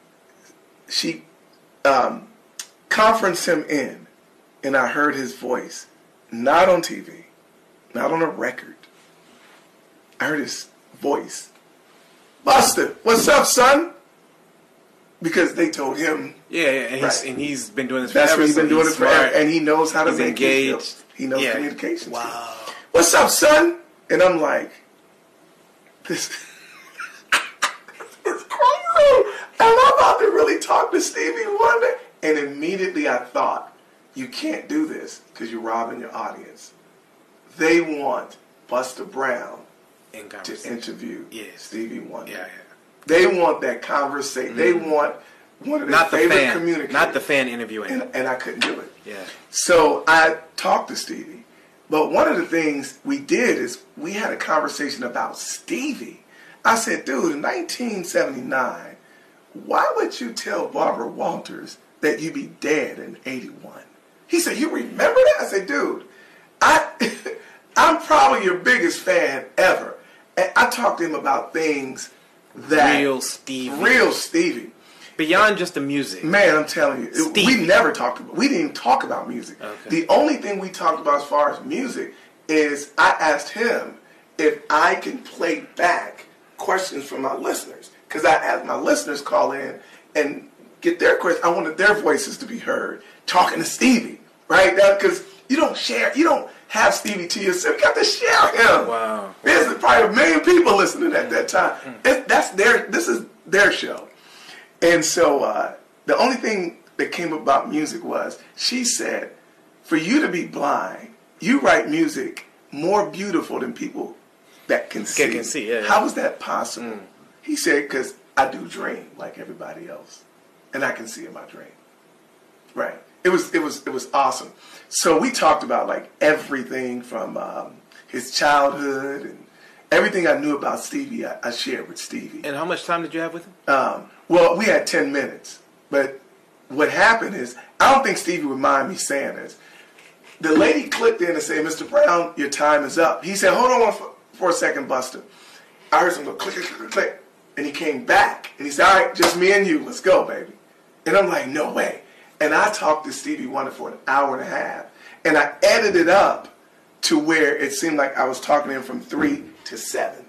she um, conferenced him in, and I heard his voice, not on T V, not on a record. I heard his voice. Buster, what's up, son? Because they told him. Yeah, yeah, and, right. he's, and he's been doing this That's forever. That's what he's been so doing he's it forever, smart. and he knows how to he's make engaged. it feel. He knows yeah. communication. Wow. Skills. What's up, son? And I'm like, this is crazy. And I'm about to really talk to Stevie Wonder. And immediately I thought, you can't do this because you're robbing your audience. They want Buster Brown In to interview yes. Stevie Wonder. Yeah, yeah. They want that conversation. Mm. They want one of their not the favorite fan, communicators. Not the fan interviewing. And, and I couldn't do it. Yeah. So I talked to Stevie. But one of the things we did is we had a conversation about Stevie. I said, dude, in nineteen seventy-nine, why would you tell Barbara Walters that you'd be dead in eighty-one? He said, you remember that? I said, dude, I, I'm probably your biggest fan ever. And I talked to him about things that... Real Stevie. Real Stevie. Beyond just the music. Man, I'm telling you, it, we never talked about, we didn't even talk about music. Okay. The only thing we talked about as far as music is I asked him if I can play back questions from my listeners. Because I asked my listeners call in and get their questions. I wanted their voices to be heard talking to Stevie, right? Because you don't share, you don't have Stevie to yourself. You got to share him. Wow. There's probably a million people listening at that time. Mm. It, that's their, this is their show. And so uh, the only thing that came about music was she said, for you to be blind, you write music more beautiful than people that can see. Can see yeah, yeah. How is that possible? Mm. He said, because I do dream like everybody else, and I can see in my dream. Right. It was it was it was awesome. So we talked about like everything from um, his childhood and everything I knew about Stevie. I, I shared with Stevie. And how much time did you have with him? Um, well, we had ten minutes, but what happened is I don't think Stevie would mind me saying this. The lady clicked in and said, Mister Brown, your time is up. He said, hold on for, for a second, Buster. I heard some go click, click, click, click. And he came back. And he said, all right, just me and you. Let's go, baby. And I'm like, no way. And I talked to Stevie Wonder for an hour and a half. And I edited up to where it seemed like I was talking to him from three to seven.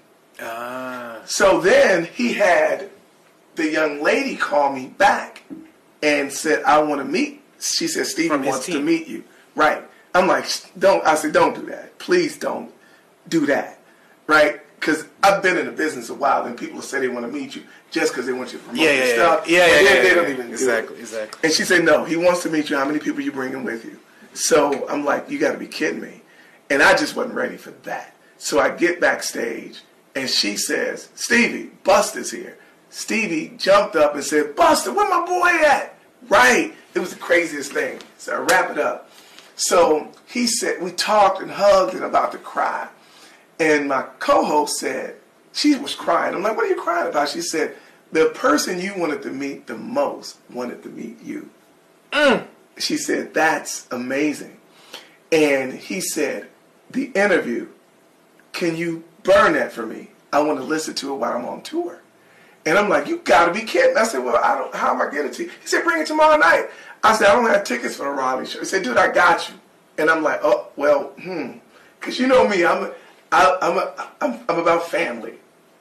Ah. So then he had the young lady call me back and said, I want to meet. She said, Stevie wants to meet you. Right. I'm like, don't. I said, don't do that. Please don't do that. Right? Because I've been in the business a while, and people say they want to meet you just because they want you to promote yeah, your yeah, stuff. Yeah, yeah, yeah. yeah, They, yeah, they don't yeah. even exactly, do it. exactly. And she said, no, he wants to meet you. How many people are you bringing with you? So I'm like, you got to be kidding me. And I just wasn't ready for that. So I get backstage, and she says, Stevie, Buster's here. Stevie jumped up and said, Buster, where my boy at? Right. It was the craziest thing. So I wrap it up. So he said, we talked and hugged and about to cry. And my co-host said, she was crying. I'm like, what are you crying about? She said, the person you wanted to meet the most wanted to meet you. Mm. She said, that's amazing. And he said, the interview, can you burn that for me? I want to listen to it while I'm on tour. And I'm like, you got to be kidding. I said, well, I don't. How am I getting it to you? He said, bring it tomorrow night. I said, I don't have tickets for the Raleigh show. He said, dude, I got you. And I'm like, oh, well, hmm. Because you know me, I'm a, I, I'm, a, I'm, I'm about family.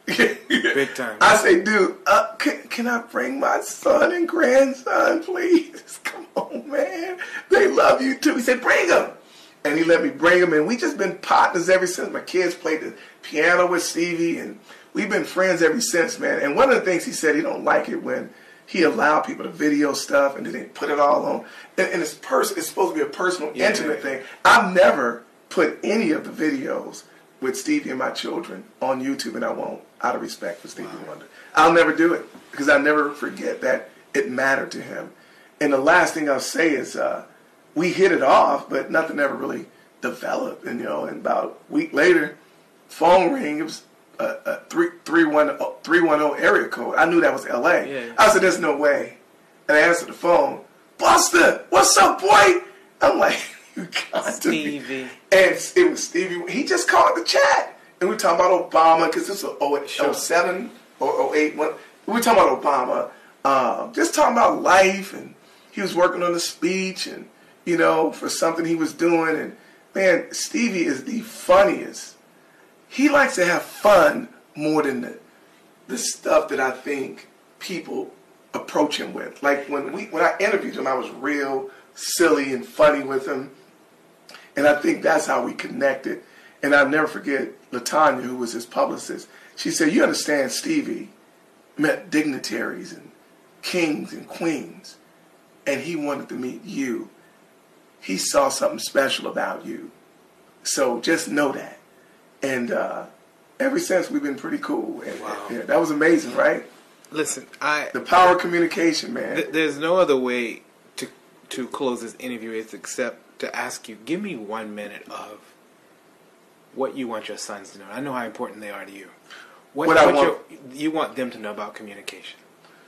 Big time. I say, dude, uh, can, can I bring my son and grandson, please? Come on, man. They love you, too. He said, bring them. And he let me bring them. And we just been partners ever since. My kids played the piano with Stevie, and we've been friends ever since, man. And one of the things he said, he don't like it when he allowed people to video stuff and then they put it all on. And, and it's, pers- it's supposed to be a personal, yeah, intimate thing. I've never put any of the videos with Stevie and my children on YouTube, and I won't, out of respect for Stevie wow. Wonder. I'll never do it because I never forget that it mattered to him. And the last thing I'll say is uh, we hit it off, but nothing ever really developed. And, you know, and about a week later, phone ring, it was a, a three, three, one, three one zero area code. I knew that was L A. Yeah. I said, there's no way. And I answered the phone, Buster, what's up, boy? I'm like, you got Stevie. To be. And it was Stevie. He just called the chat. And we were talking about Obama, because this was oh seven or oh eight. When, we were talking about Obama. Uh, just talking about life. And he was working on a speech and, you know, for something he was doing. And, man, Stevie is the funniest. He likes to have fun more than the, the stuff that I think people approach him with. Like when we when I interviewed him, I was real silly and funny with him. And I think that's how we connected. And I'll never forget LaTanya, who was his publicist. She said, you understand, Stevie met dignitaries and kings and queens, and he wanted to meet you. He saw something special about you. So just know that. And uh, ever since, we've been pretty cool. And, wow. Yeah, that was amazing, right? Listen, I the power of communication, man. Th- there's no other way to to close this interview except to ask you, give me one minute of what you want your sons to know. I know how important they are to you. What, what, what I want, your, you want them to know about communication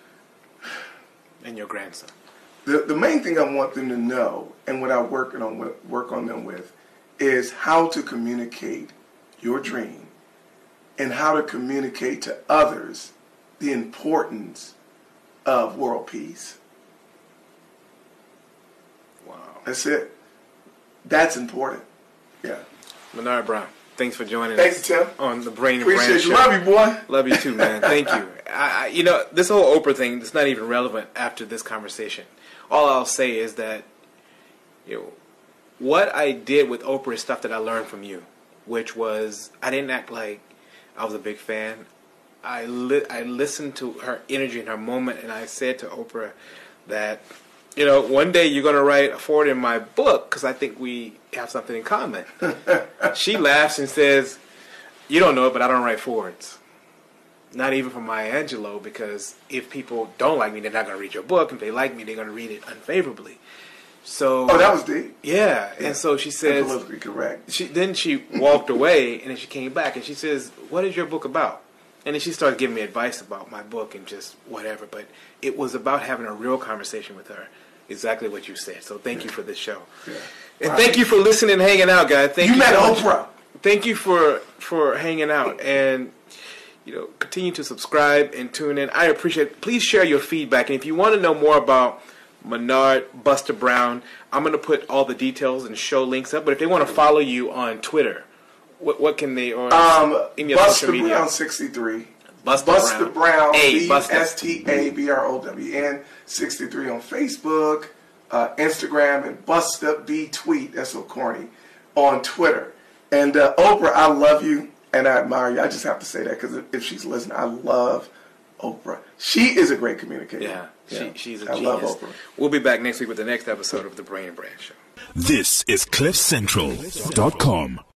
and your grandson. The the main thing I want them to know, and what I work on with, work on them with, is how to communicate your dream and how to communicate to others the importance of world peace. Wow. That's it. That's important. Yeah. Menard Brown, thanks for joining thanks, us Tim. on the Brain and Appreciate Brand you. Show. Love you, boy. Love you too, man. Thank you. I, I, you know, this whole Oprah thing is not even relevant after this conversation. All I'll say is that, you know, what I did with Oprah is stuff that I learned from you, which was I didn't act like I was a big fan. I li- I listened to her energy and her moment, and I said to Oprah that, you know, one day you're going to write a forward in my book because I think we have something in common. She laughs and says, you don't know it, but I don't write forwards. Not even for Maya Angelou, because if people don't like me, they're not going to read your book. If they like me, they're going to read it unfavorably. So, oh, that was deep. Yeah, yeah. And so she says, politically correct. She, then she walked away, and then she came back, and she says, what is your book about? And then she started giving me advice about my book and just whatever. But it was about having a real conversation with her. Exactly what you said. So thank you for this show. Yeah. And right. Thank you for listening and hanging out, guys. Thank you, you met so Oprah. Much. Thank you for for hanging out. And, you know, continue to subscribe and tune in. I appreciate it. Please share your feedback. And if you want to know more about Menard, Buster Brown, I'm going to put all the details and show links up. But if they want to follow you on Twitter, what what can they, or um, in your Buster social media? Brown sixty-three. Buster, Buster Brown. Brown, A, B S T A B R O W N sixty-three on Facebook, uh, Instagram, and Buster B Tweet, that's so corny, on Twitter. And uh, Oprah, I love you and I admire you. I just have to say that because if she's listening, I love Oprah. She is a great communicator. Yeah, yeah. She, she's a I genius. love Oprah. We'll be back next week with the next episode of the Brain and Brand Show. This is cliff central dot com.